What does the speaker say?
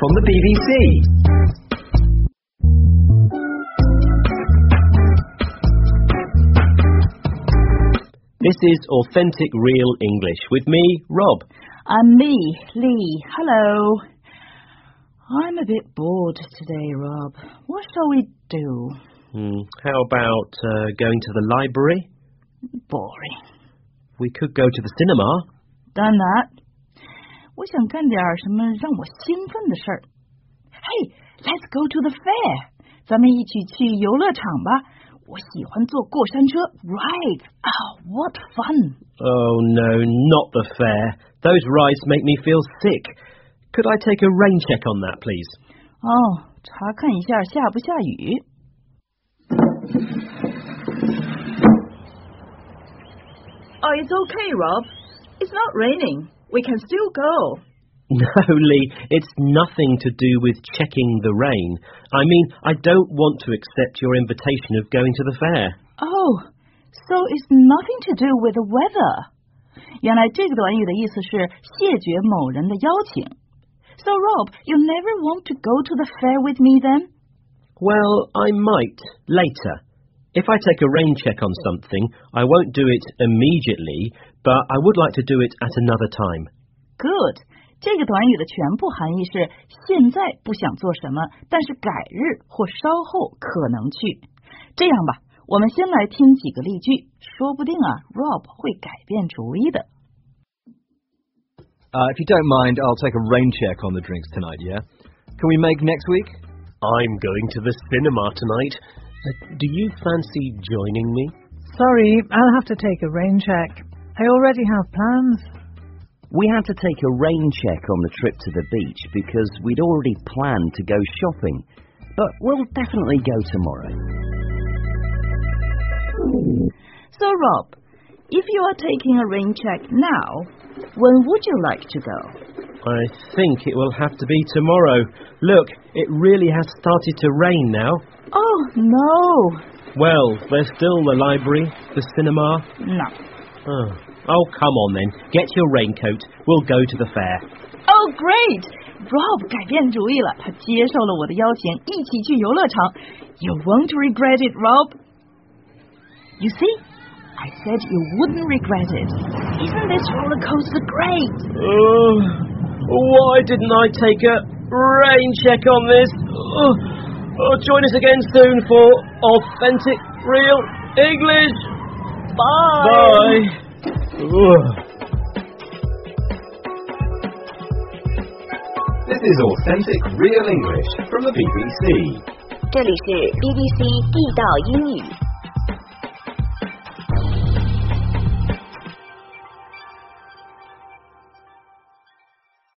from the BBC. This is Authentic Real English with me, Rob. And me, Lee. Hello. I'm a bit bored today, Rob. What shall we do? How about going to the library? Boring. We could go to the cinema. Done that. 我想干点什么让我兴奋的事儿。Hey, let's go to the fair. 咱们一起去游乐场吧。我喜欢坐过山车 rides. Oh, what fun. Oh no, not the fair. Those rides make me feel sick. Could I take a rain check on that, please? 哦，查看一下下不下雨。Oh, it's okay, Rob. It's not raining. We can still go. No, Lee, it's nothing to do with checking the rain. I mean, I don't want to accept your invitation of going to the fair. Oh, so it's nothing to do with the weather. 原来这个短语的意思是谢绝某人的邀请。So, Rob, you never want to go to the fair with me then? Well, I might later. If I take a rain check on something, I won't do it immediately, but I would like to do it at another time. Good. 这个短语的全部含义是现在不想做什么，但是改日或稍后可能去。这样吧，我们先来听几个例句，说不定Rob 会改变主意的。 If you don't mind, I'll take a rain check on the drinks tonight, yeah? Can we make next week? I'm going to the cinema tonight. Do you fancy joining me? Sorry, I'll have to take a rain check. I already have plans. We had to take a rain check on the trip to the beach because we'd already planned to go shopping. But we'll definitely go tomorrow. So, Rob, if you are taking a rain check now, when would you like to go? I think it will have to be tomorrow. Look, it really has started to rain now. Oh, no. Well, there's still the library, the cinema. No. Oh, come on then. Get your raincoat. We'll go to the fair. Oh, great! Rob 改变主意了，他接受了我的邀请，一起去游乐场。You won't regret it, Rob. You see? I said you wouldn't regret it. Isn't this roller coaster great? Why didn't I take a rain check on this? Join us again soon for Authentic Real English. Bye. Bye. This is Authentic Real English from the BBC. 这里是 BBC 地道英语。